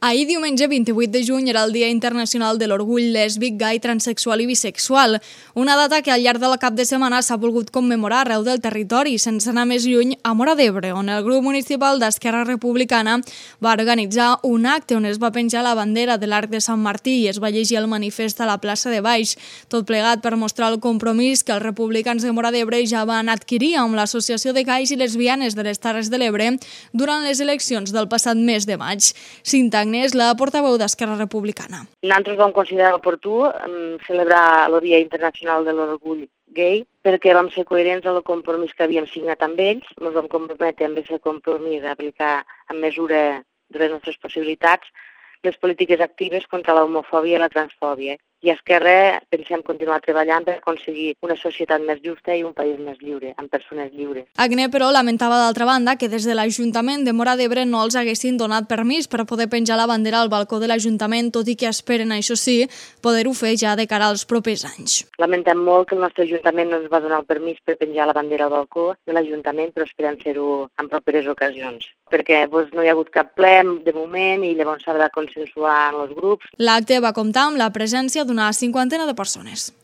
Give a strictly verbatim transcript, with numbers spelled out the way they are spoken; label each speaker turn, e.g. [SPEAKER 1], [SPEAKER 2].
[SPEAKER 1] Ahir, diumenge vint-i-vuit de juny, era el Dia Internacional de l'Orgull Lèsbic, Gai, Transsexual i Bisexual, una data que al llarg de la cap de setmana s'ha volgut commemorar arreu del territori, sense anar més lluny, a Móra d'Ebre, on el grup municipal d'Esquerra Republicana va organitzar un acte on es va penjar la bandera de l'Arc de Sant Martí i es va llegir el manifest a la plaça de Baix, tot plegat per mostrar el compromís que els republicans de Móra d'Ebre ja van adquirir amb l'Associació de Gais i Lesbianes de les Terres de l'Ebre durant les eleccions del passat mes de maig. Cinta Agnès, la portaveu d'Esquerra Republicana.
[SPEAKER 2] Nosaltres vam considerar oportú um, celebrar el Dia Internacional de l'Orgull Gai perquè vam ser coherents amb el compromís que havíem signat amb ells, ens vam comprometre amb aquest compromís d'aplicar en mesura de les nostres possibilitats les polítiques actives contra l'homofòbia i la transfòbia. I a Esquerra pensem continuar treballant per aconseguir una societat més justa i un país més lliure, amb persones lliures.
[SPEAKER 1] Agne, però, lamentava d'altra banda que des de l'Ajuntament de Móra d'Ebre no els haguessin donat permís per poder penjar la bandera al balcó de l'Ajuntament, tot i que esperen, això sí, poder-ho fer ja de cara als propers anys.
[SPEAKER 2] Lamentem molt que el nostre Ajuntament no ens va donar el permís per penjar la bandera al balcó de l'Ajuntament, però esperem fer-ho en properes ocasions, perquè doncs, no hi ha hagut cap ple de moment i llavors s'ha de consensuar amb els grups.
[SPEAKER 1] L'acte va comptar amb la presència d'una cinquantena de persones.